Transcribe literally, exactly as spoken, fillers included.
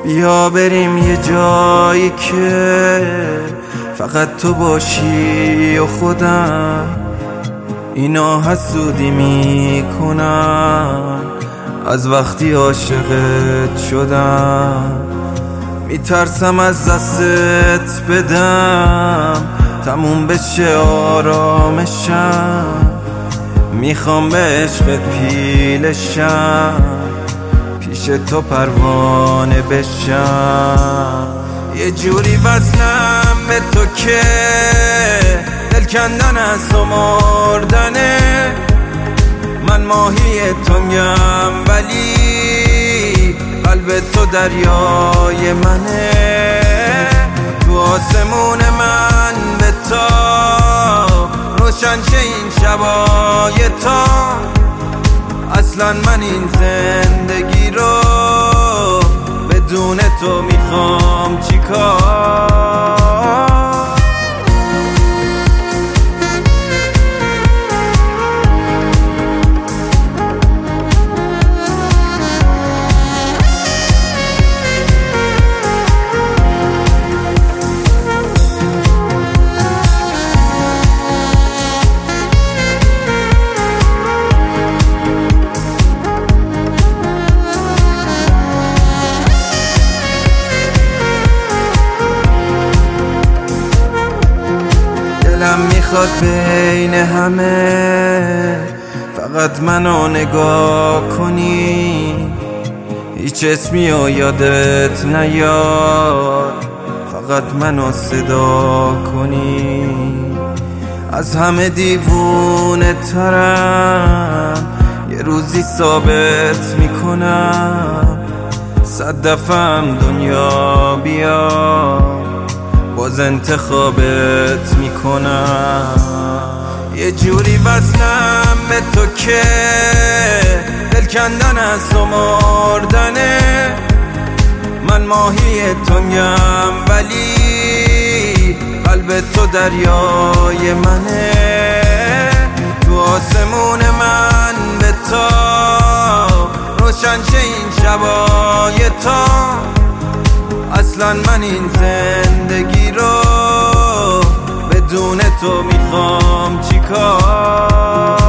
بیا بریم یه جایی که فقط تو باشی و خودم. اینا حسودی میکنن از وقتی عاشقت شدم. میترسم از دستت بدم تموم بشه آرامشم. میخوام به عشقت پیلشم پیش تو پروانه بشم. یه جوری وصلم به تو که دل کندن از تو مردنه. من ماهی تنگم ولی قلب تو دریای منه. تو آسمون من به تا روشن شه این شبای تا. اصلا من این زندگی رو بدون تو میخوام چیکار. دلم میخواد بین همه فقط منو نگاه کنی. هیچ اسمی و یادت نیاد فقط منو صدا کنی. از همه دیوونه ترم یه روزی ثابت میکنم. صد دفعم دنیا بیا باز انتخابت میکنم. یه جوری وصلم به تو که دل کندن از تو مردنه. من ماهی تنگم ولی قلب تو دریای منه. تو آسمون من به تا روشن شه این شبای تا. اصلا من این زندگی رو بدون تو میخوام چیکار.